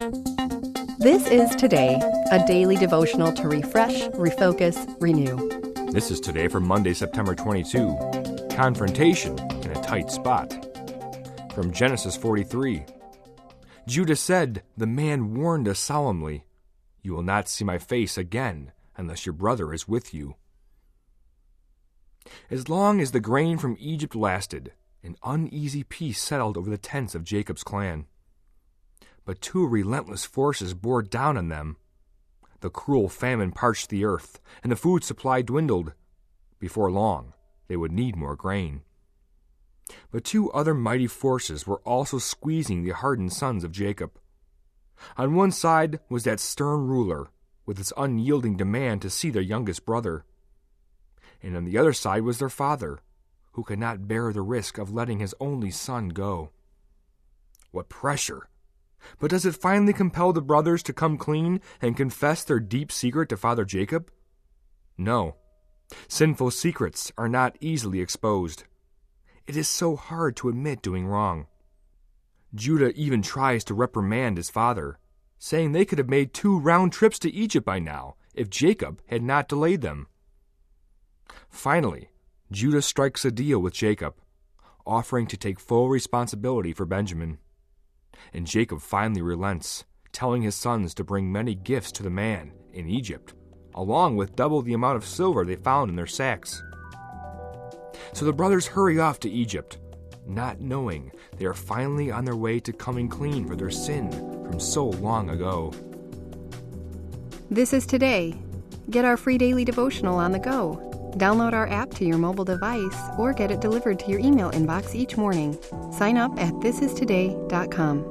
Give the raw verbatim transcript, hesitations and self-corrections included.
This is Today, a daily devotional to refresh, refocus, renew. This is Today for Monday, September twenty-second. Confrontation in a tight spot. From Genesis forty-three. Judah said, "The man warned us solemnly, 'You will not see my face again unless your brother is with you.'" As long as the grain from Egypt lasted, an uneasy peace settled over the tents of Jacob's clan. But two relentless forces bore down on them. The cruel famine parched the earth, and the food supply dwindled. Before long, they would need more grain. But two other mighty forces were also squeezing the hardened sons of Jacob. On one side was that stern ruler, with its unyielding demand to see their youngest brother. And on the other side was their father, who could not bear the risk of letting his only son go. What pressure! But does it finally compel the brothers to come clean and confess their deep secret to Father Jacob? No. Sinful secrets are not easily exposed. It is so hard to admit doing wrong. Judah even tries to reprimand his father, saying they could have made two round trips to Egypt by now if Jacob had not delayed them. Finally, Judah strikes a deal with Jacob, offering to take full responsibility for Benjamin. And Jacob finally relents, telling his sons to bring many gifts to the man in Egypt, along with double the amount of silver they found in their sacks. So the brothers hurry off to Egypt, not knowing they are finally on their way to coming clean for their sin from so long ago. This is Today. Get our free daily devotional on the go. Download our app to your mobile device or get it delivered to your email inbox each morning. Sign up at this is today dot com.